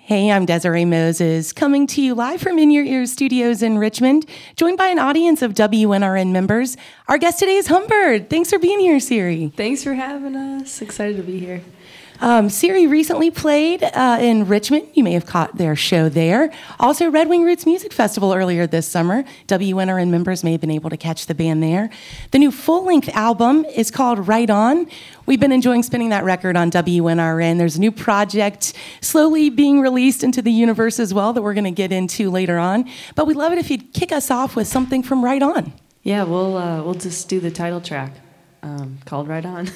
Hey, I'm Desiree Moses, coming to you live from In Your Ears Studios in Richmond, joined by an audience of WNRN members. Our guest today is Humbird. Thanks for being here, Siri. Thanks for having us. Excited to be here. Siri recently played in Richmond. You may have caught their show there. Also, Red Wing Roots Music Festival earlier this summer. WNRN members may have been able to catch the band there. The new full-length album is called Right On. We've been enjoying spinning that record on WNRN. There's a new project slowly being released into the universe as well that we're going to get into later on. But we'd love it if you'd kick us off with something from Right On. Yeah, we'll just do the title track called Right On.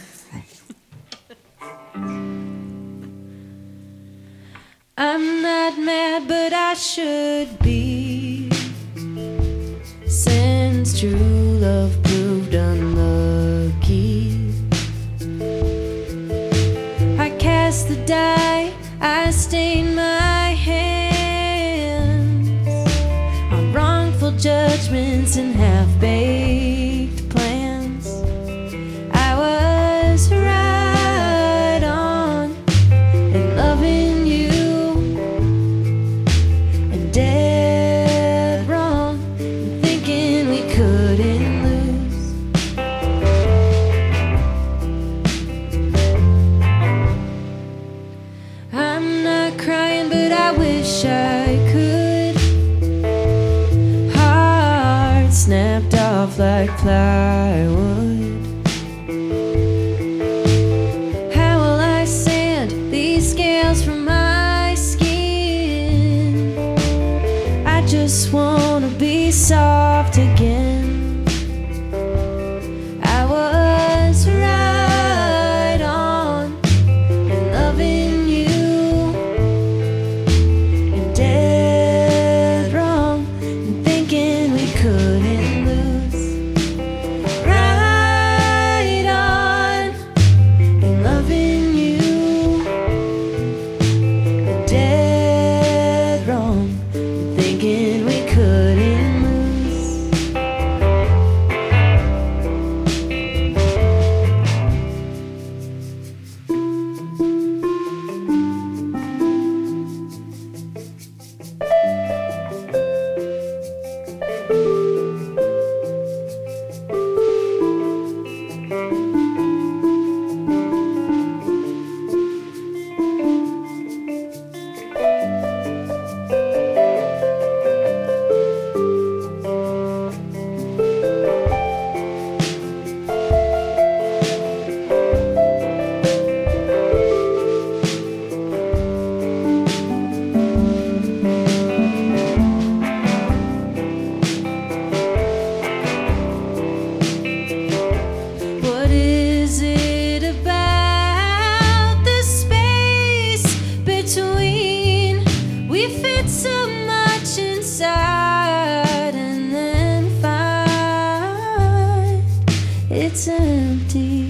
I'm not mad, but I should be, since true love proved unlucky. I cast the die, I stain my hands on wrongful judgments and half-baked plans. I was right on in loving you, and dead wrong in thinking we couldn't lose. I'm not crying, but I wish I could. Heart snapped off like plywood. How will I sand these scales from my skin? I just wanna be soft again. I was right on in loving you, and dead wrong in thinking we couldn't lose. Right on in loving you, and dead wrong in thinking we couldn't lose. What is it about the space between? We fit so much inside and then find it's empty.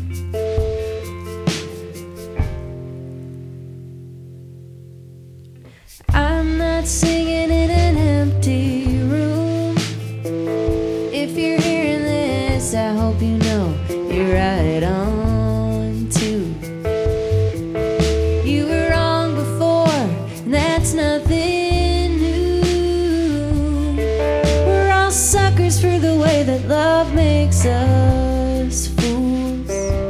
I'm not singing in an empty room. If you're hearing this, I hope you know you're right on too. You were wrong before, and that's nothing new. We're all suckers for the way that love makes us fools.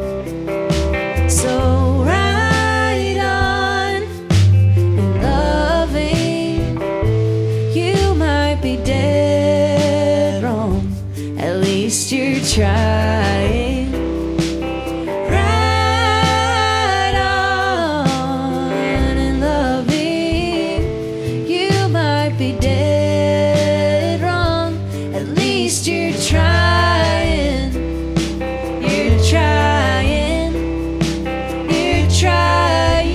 So right on in loving, you might be dead wrong, at least you're trying. Right on in loving, you might be dead wrong, at least you're trying. You're trying. You're trying.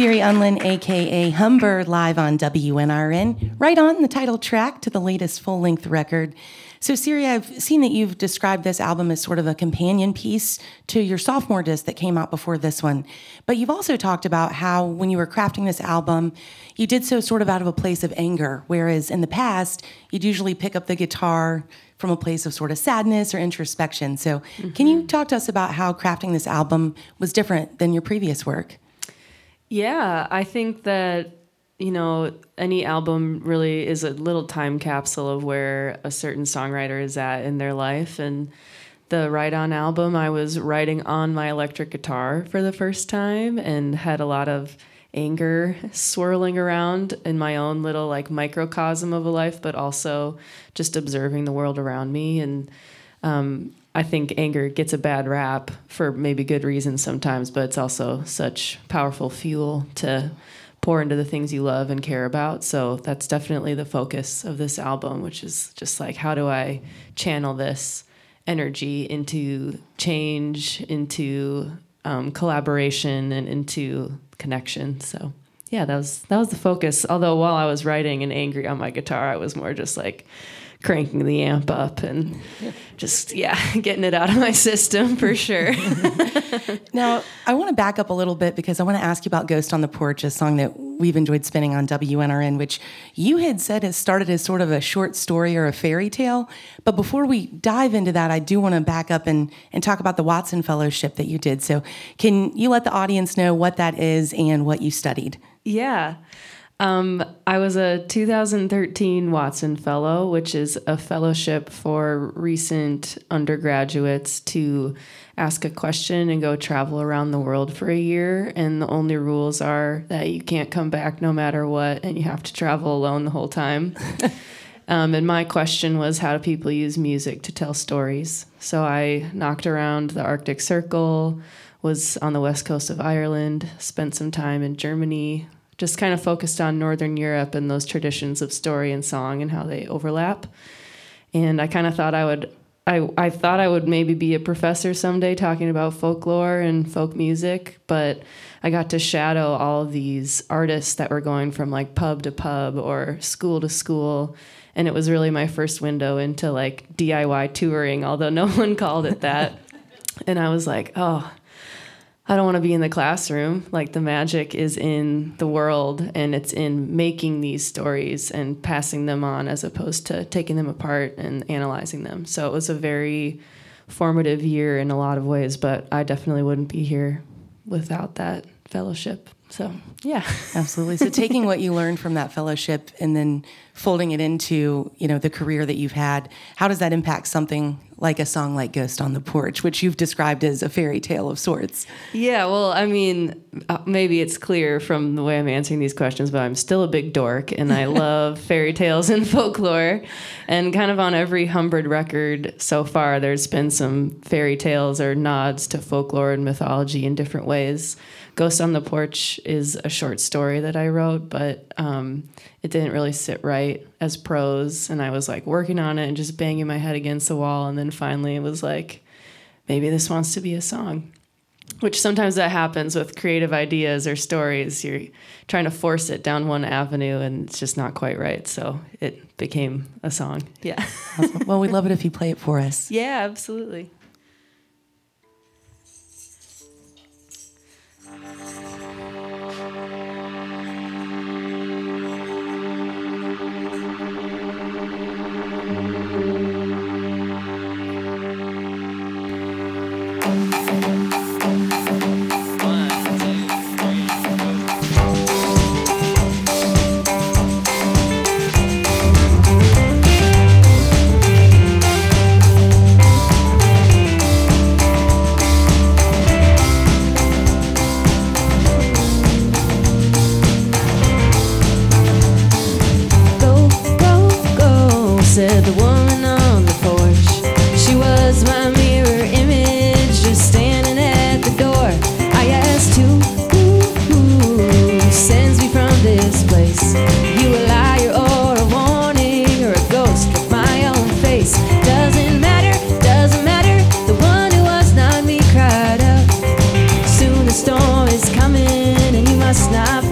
Siri Unlin, aka Humbird, live on WNRN, right on the title track to the latest full-length record. So Siri, I've seen that you've described this album as sort of a companion piece to your sophomore disc that came out before this one. But you've also talked about how when you were crafting this album, you did so sort of out of a place of anger, whereas in the past, you'd usually pick up the guitar from a place of sort of sadness or introspection. So can you talk to us about how crafting this album was different than your previous work? Yeah, I think that, you know, any album really is a little time capsule of where a certain songwriter is at in their life. And the Ride On album, I was writing on my electric guitar for the first time and had a lot of anger swirling around in my own little like microcosm of a life, but also just observing the world around me. And I think anger gets a bad rap for maybe good reasons sometimes, but it's also such powerful fuel to pour into the things you love and care about. So that's definitely the focus of this album, which is just like, how do I channel this energy into change, into collaboration, and into connection. So yeah, that was the focus. Although while I was writing and angry on my guitar, I was more just like cranking the amp up and just, getting it out of my system for sure. Now, I want to back up a little bit because I want to ask you about Ghost on the Porch, a song that we've enjoyed spinning on WNRN, which you had said has started as sort of a short story or a fairy tale. But before we dive into that, I do want to back up and talk about the Watson Fellowship that you did. So can you let the audience know what that is and what you studied? Yeah. I was a 2013 Watson Fellow, which is a fellowship for recent undergraduates to ask a question and go travel around the world for a year. And the only rules are that you can't come back no matter what, and you have to travel alone the whole time. And my question was, how do people use music to tell stories? So I knocked around the Arctic Circle, was on the west coast of Ireland, spent some time in Germany, just kind of focused on Northern Europe and those traditions of story and song and how they overlap. And I kind of thought I thought I would maybe be a professor someday talking about folklore and folk music, but I got to shadow all of these artists that were going from like pub to pub or school to school. And it was really my first window into like DIY touring, although no one called it that. And I was like, oh, I don't want to be in the classroom. Like, the magic is in the world, and it's in making these stories and passing them on as opposed to taking them apart and analyzing them. So it was a very formative year in a lot of ways, but I definitely wouldn't be here without that fellowship. So, yeah. Absolutely. So taking what you learned from that fellowship and then folding it into, you know, the career that you've had, how does that impact something like a song like Ghost on the Porch, which you've described as a fairy tale of sorts? Yeah, well, I mean, maybe it's clear from the way I'm answering these questions, but I'm still a big dork, and I love fairy tales and folklore. And kind of on every Humbird record so far, there's been some fairy tales or nods to folklore and mythology in different ways. Ghost on the Porch is a short story that I wrote, but it didn't really sit right as prose, and I was like working on it and just banging my head against the wall, and then finally it was like, maybe this wants to be a song, which sometimes that happens with creative ideas or stories. You're trying to force it down one avenue, and it's just not quite right, so it became a song. Yeah. Awesome. Well, we'd love it if you play it for us. Yeah, absolutely. Said the woman on the porch. She was my mirror image, just standing at the door. I asked who sends me from this place? You a liar or a warning or a ghost with my own face? Doesn't matter, the one who was not me cried out. Soon the storm is coming and you must not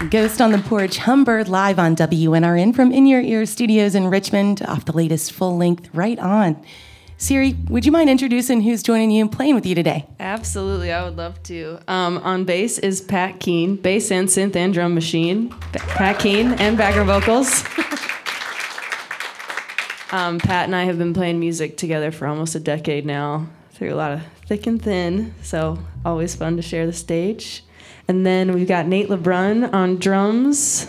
Ghost on the Porch, Humbird live on WNRN from In Your Ear Studios in Richmond off the latest full-length Right On. Siri, would you mind introducing who's joining you and playing with you today? Absolutely, I would love to. On bass is Pat Keene, bass and synth and drum machine. Pat Keene and background vocals. Pat and I have been playing music together for almost a decade now, through a lot of thick and thin, so always fun to share the stage. And then we've got Nate LeBrun on drums.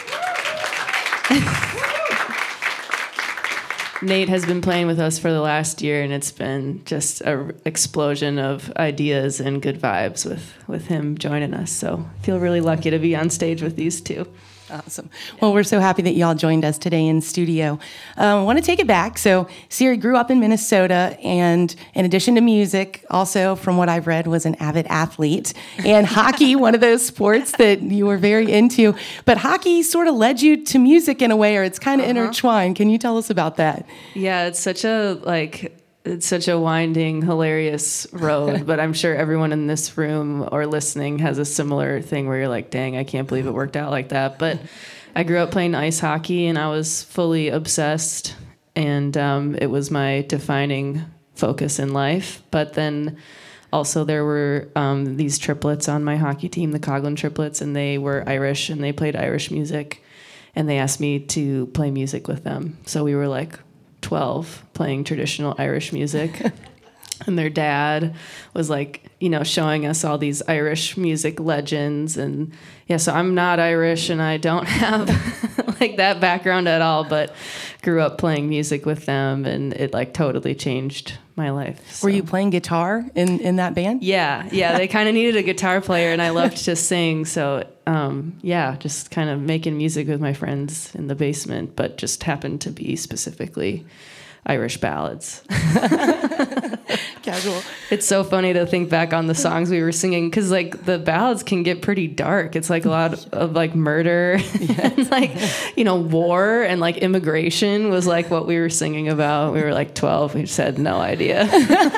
Nate has been playing with us for the last year, and it's been just an explosion of ideas and good vibes with him joining us. So I feel really lucky to be on stage with these two. Awesome. Well, we're so happy that y'all joined us today in studio. I want to take it back. So Siri grew up in Minnesota, and in addition to music, also from what I've read, was an avid athlete. And hockey, one of those sports that you were very into. But hockey sort of led you to music in a way, or it's kind of intertwined. Can you tell us about that? Yeah, it's such a winding, hilarious road, but I'm sure everyone in this room or listening has a similar thing where you're like, dang, I can't believe it worked out like that. But I grew up playing ice hockey, and I was fully obsessed, and it was my defining focus in life. But then also there were these triplets on my hockey team, the Coghlan triplets, and they were Irish, and they played Irish music, and they asked me to play music with them. So we were like 12 playing traditional Irish music. And their dad was like, showing us all these Irish music legends. And yeah, so I'm not Irish and I don't have like that background at all, but grew up playing music with them, and it like totally changed my life. So. Were you playing guitar in that band? Yeah. They kind of needed a guitar player, and I loved to sing. So just kind of making music with my friends in the basement, but just happened to be specifically Irish ballads. Casual. It's so funny to think back on the songs we were singing, because like the ballads can get pretty dark. It's like a lot of like murder and like, war and like immigration was like what we were singing about. We were like 12. We just had no idea.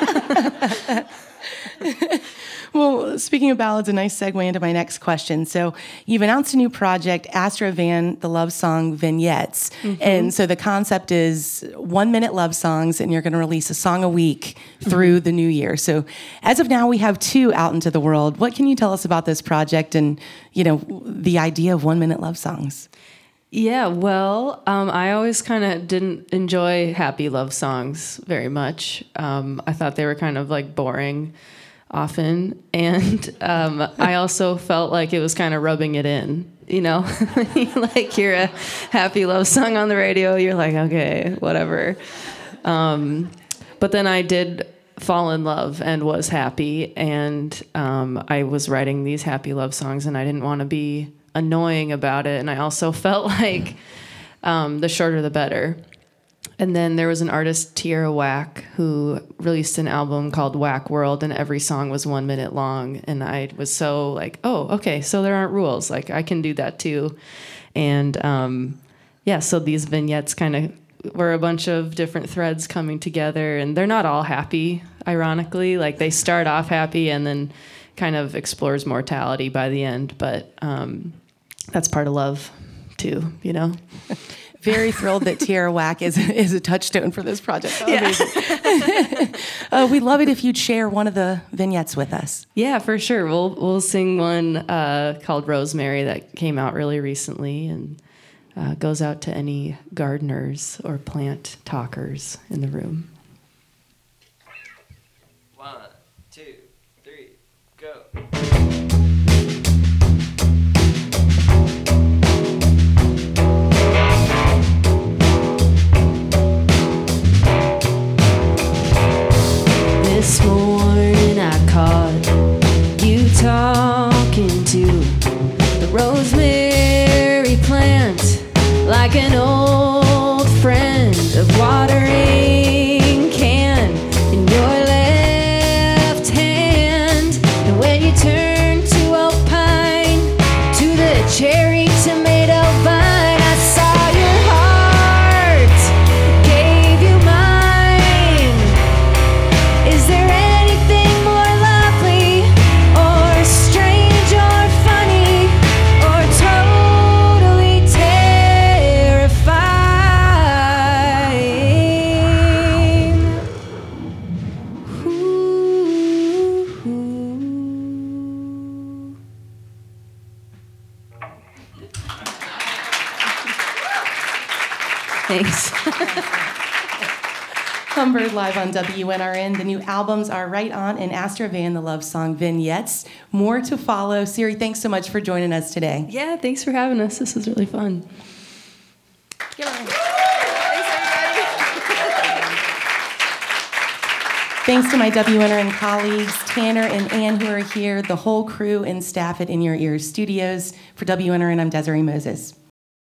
Well, speaking of ballads, a nice segue into my next question. So you've announced a new project, Astro Van, the love song vignettes. Mm-hmm. And so the concept is 1 minute love songs, and you're going to release a song a week through the new year. So as of now, we have 2 out into the world. What can you tell us about this project and, the idea of 1 minute love songs? Yeah, well, I always kind of didn't enjoy happy love songs very much. I thought they were kind of like boring often, and I also felt like it was kind of rubbing it in, like hear a happy love song on the radio, you're like, okay, whatever. But then I did fall in love and was happy, and I was writing these happy love songs, and I didn't want to be annoying about it, and I also felt like the shorter the better. And then there was an artist, Tierra Whack, who released an album called Whack World, and every song was 1 minute long. And I was so like, oh, okay, so there aren't rules. Like, I can do that too. And so these vignettes kind of were a bunch of different threads coming together. And they're not all happy, ironically. Like, they start off happy and then kind of explores mortality by the end. But that's part of love too, Very thrilled that Tierra Whack is a touchstone for this project. Yeah. We'd love it if you'd share one of the vignettes with us. Yeah, for sure. We'll sing one called Rosemary that came out really recently, and goes out to any gardeners or plant talkers in the room. 1, 2, 3, go. This morning I caught you talking to the rosemary plant, like an old friend, a watering can in your left hand. And when you turn to opine to the cherry tomato vine, I saw your heart, gave you mine. Is there anything more lovely or strange or funny or total? Thanks. Humbird live on WNRN. The new albums are Right On and Astor Van, the love song Vignettes. More to follow. Siri, thanks so much for joining us today. Yeah, thanks for having us. This was really fun. Thanks to my WNRN colleagues, Tanner and Ann, who are here, the whole crew and staff at In Your Ears Studios. For WNRN, I'm Desiree Moses.